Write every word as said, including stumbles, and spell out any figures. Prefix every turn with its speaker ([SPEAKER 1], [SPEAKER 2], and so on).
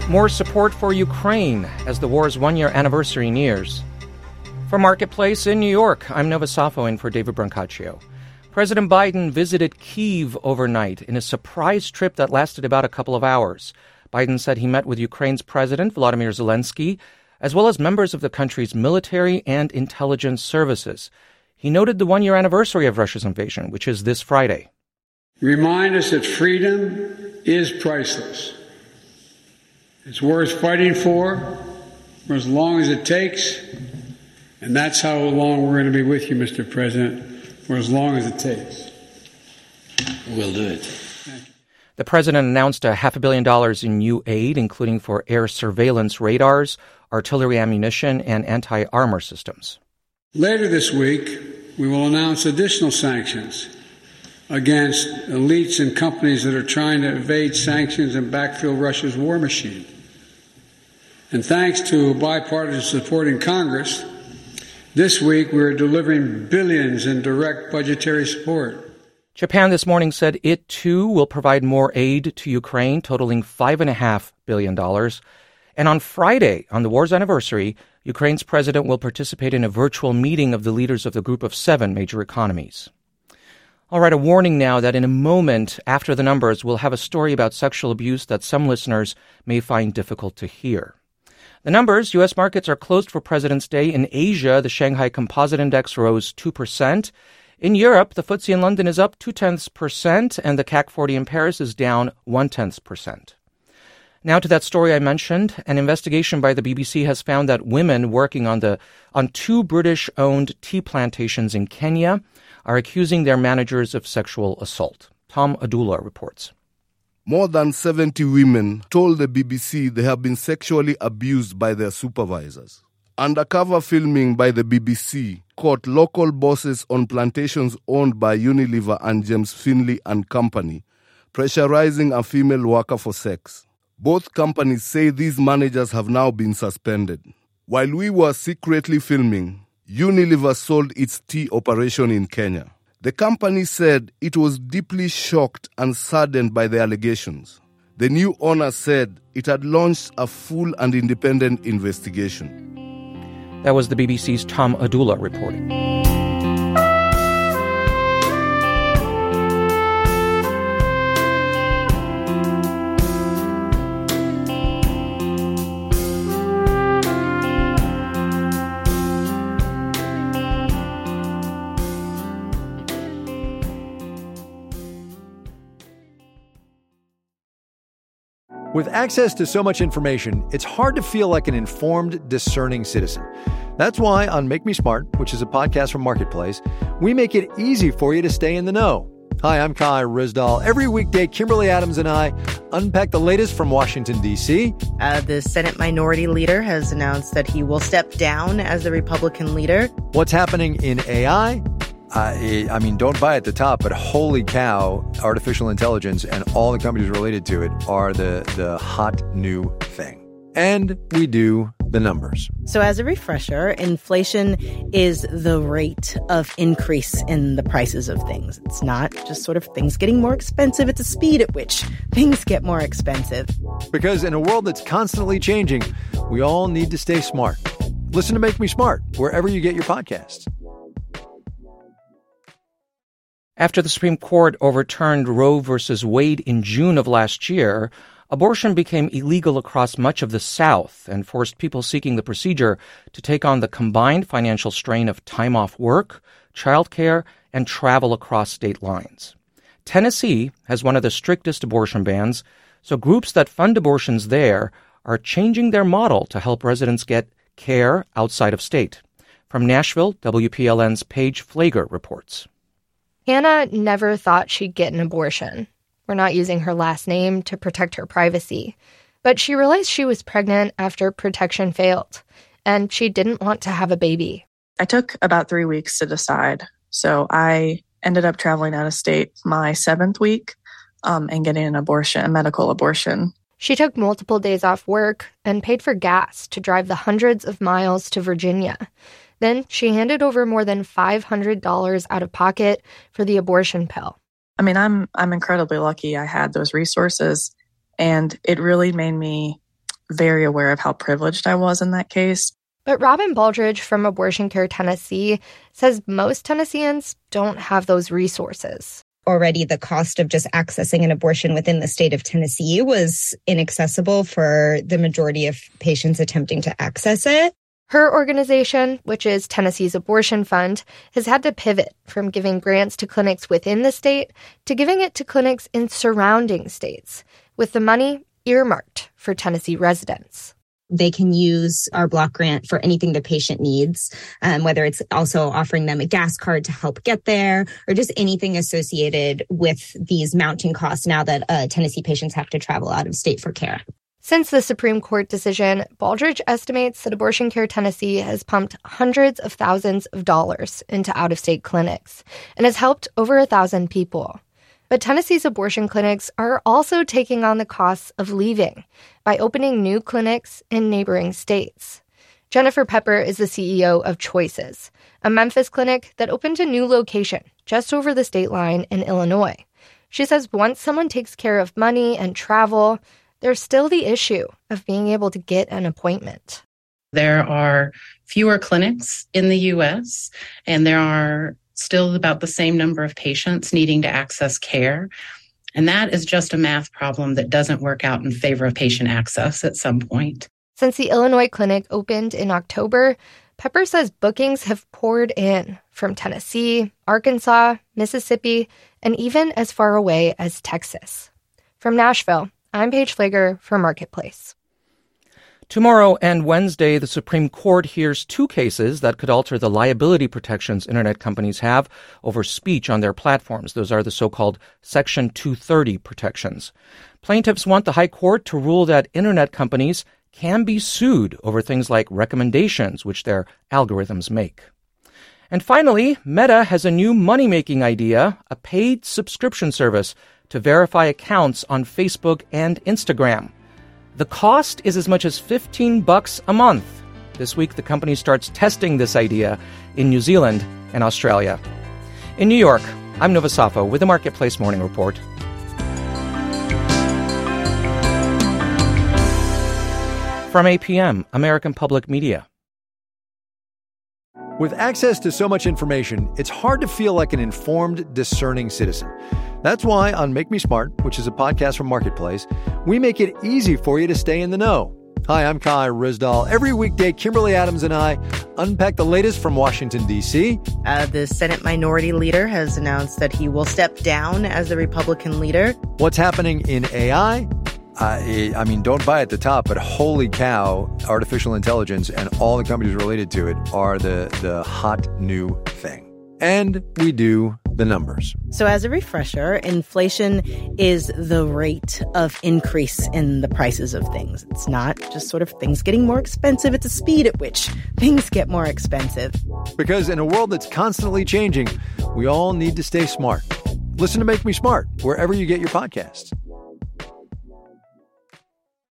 [SPEAKER 1] More support for Ukraine as the war's one-year anniversary nears. For Marketplace in New York, I'm Nova Safo in for David Brancaccio. President Biden visited Kyiv overnight in a surprise trip that lasted about a couple of hours. Biden said he met with Ukraine's President Volodymyr Zelensky, as well as members of the country's military and intelligence services. He noted the one-year anniversary of Russia's invasion, which is this Friday.
[SPEAKER 2] Remind us that freedom is priceless. It's worth fighting for, for as long as it takes. And that's how long we're going to be with you, Mister President, for as long as it takes.
[SPEAKER 3] We'll do it.
[SPEAKER 2] Thank you.
[SPEAKER 1] The president announced a half a billion dollars in new aid, including for air surveillance radars, artillery ammunition, and anti-armor systems.
[SPEAKER 2] Later this week, we will announce additional sanctions against elites and companies that are trying to evade sanctions and backfill Russia's war machine. And thanks to bipartisan support in Congress, this week we are delivering billions in direct budgetary support.
[SPEAKER 1] Japan this morning said it, too, will provide more aid to Ukraine, totaling five point five billion dollars. And on Friday, on the war's anniversary, Ukraine's president will participate in a virtual meeting of the leaders of the Group of Seven major economies. All right, a warning now that in a moment after the numbers, we'll have a story about sexual abuse that some listeners may find difficult to hear. The numbers, U S markets are closed for President's Day. In Asia, the Shanghai Composite Index rose two percent. In Europe, the F T S E in London is up two-tenths percent, and the C A C forty in Paris is down one-tenth percent. Now to that story I mentioned. An investigation by the B B C has found that women working on the on two British-owned tea plantations in Kenya are accusing their managers of sexual assault. Tom Adula reports.
[SPEAKER 4] More than seventy women told the B B C they have been sexually abused by their supervisors. Undercover filming by the B B C caught local bosses on plantations owned by Unilever and James Finley and Company pressurizing a female worker for sex. Both companies say these managers have now been suspended. While we were secretly filming, Unilever sold its tea operation in Kenya. The company said it was deeply shocked and saddened by the allegations. The new owner said it had launched a full and independent investigation.
[SPEAKER 1] That was the B B C's Tom Adula reporting.
[SPEAKER 5] With access to so much information, it's hard to feel like an informed, discerning citizen. That's why on Make Me Smart, which is a podcast from Marketplace, we make it easy for you to stay in the know. Hi, I'm Kai Rizdal. Every weekday, Kimberly Adams and I unpack the latest from Washington, D C.
[SPEAKER 6] Uh, the Senate Minority Leader has announced that he will step down as the Republican leader.
[SPEAKER 5] What's happening in A I? I, I mean, don't buy at the top, but holy cow, artificial intelligence and all the companies related to it are the, the hot new thing. And we do the numbers.
[SPEAKER 6] So as a refresher, inflation is the rate of increase in the prices of things. It's not just sort of things getting more expensive. It's the speed at which things get more expensive.
[SPEAKER 5] Because in a world that's constantly changing, we all need to stay smart. Listen to Make Me Smart wherever you get your podcasts.
[SPEAKER 1] After the Supreme Court overturned Roe versus Wade in June of last year, abortion became illegal across much of the South and forced people seeking the procedure to take on the combined financial strain of time off work, childcare, and travel across state lines. Tennessee has one of the strictest abortion bans, so groups that fund abortions there are changing their model to help residents get care outside of state. From Nashville, W P L N's Paige Flager reports.
[SPEAKER 7] Hannah never thought she'd get an abortion. We're not using her last name to protect her privacy. But she realized she was pregnant after protection failed, and she didn't want to have a baby.
[SPEAKER 8] I took about three weeks to decide. So I ended up traveling out of state my seventh week um, and getting an abortion, a medical abortion.
[SPEAKER 7] She took multiple days off work and paid for gas to drive the hundreds of miles to Virginia. Then she handed over more than five hundred dollars out of pocket for the abortion pill.
[SPEAKER 8] I mean, I'm I'm incredibly lucky I had those resources, and it really made me very aware of how privileged I was in that case.
[SPEAKER 7] But Robin Baldridge from Abortion Care Tennessee says most Tennesseans don't have those resources.
[SPEAKER 9] Already the cost of just accessing an abortion within the state of Tennessee was inaccessible for the majority of patients attempting to access it.
[SPEAKER 7] Her organization, which is Tennessee's Abortion Fund, has had to pivot from giving grants to clinics within the state to giving it to clinics in surrounding states, with the money earmarked for Tennessee residents.
[SPEAKER 9] They can use our block grant for anything the patient needs, um, whether it's also offering them a gas card to help get there or just anything associated with these mounting costs now that uh, Tennessee patients have to travel out of state for care.
[SPEAKER 7] Since the Supreme Court decision, Baldridge estimates that Abortion Care Tennessee has pumped hundreds of thousands of dollars into out-of-state clinics and has helped over a thousand people. But Tennessee's abortion clinics are also taking on the costs of leaving by opening new clinics in neighboring states. Jennifer Pepper is the C E O of Choices, a Memphis clinic that opened a new location just over the state line in Illinois. She says once someone takes care of money and travel, there's still the issue of being able to get an appointment.
[SPEAKER 10] There are fewer clinics in the U S, and there are still about the same number of patients needing to access care. And that is just a math problem that doesn't work out in favor of patient access at some point.
[SPEAKER 7] Since the Illinois clinic opened in October, Pepper says bookings have poured in from Tennessee, Arkansas, Mississippi, and even as far away as Texas. From Nashville, I'm Paige Flager for Marketplace.
[SPEAKER 1] Tomorrow and Wednesday, the Supreme Court hears two cases that could alter the liability protections internet companies have over speech on their platforms. Those are the so-called Section two thirty protections. Plaintiffs want the High Court to rule that internet companies can be sued over things like recommendations which their algorithms make. And finally, Meta has a new money-making idea, a paid subscription service to verify accounts on Facebook and Instagram. The cost is as much as fifteen bucks a month. This week, the company starts testing this idea in New Zealand and Australia. In New York, I'm Nova Safo with the Marketplace Morning Report. From A P M, American Public Media.
[SPEAKER 5] With access to so much information, it's hard to feel like an informed, discerning citizen. That's why on Make Me Smart, which is a podcast from Marketplace, we make it easy for you to stay in the know. Hi, I'm Kai Rizdal. Every weekday, Kimberly Adams and I unpack the latest from Washington, D C.
[SPEAKER 6] Uh, the Senate Minority Leader has announced that he will step down as the Republican leader.
[SPEAKER 5] What's happening in A I? Uh, I mean, don't buy at the top, but holy cow, artificial intelligence and all the companies related to it are the, the hot new thing. And we do the numbers.
[SPEAKER 6] So as a refresher, inflation is the rate of increase in the prices of things. It's not just sort of things getting more expensive. It's a speed at which things get more expensive.
[SPEAKER 5] Because in a world that's constantly changing, we all need to stay smart. Listen to Make Me Smart wherever you get your podcasts.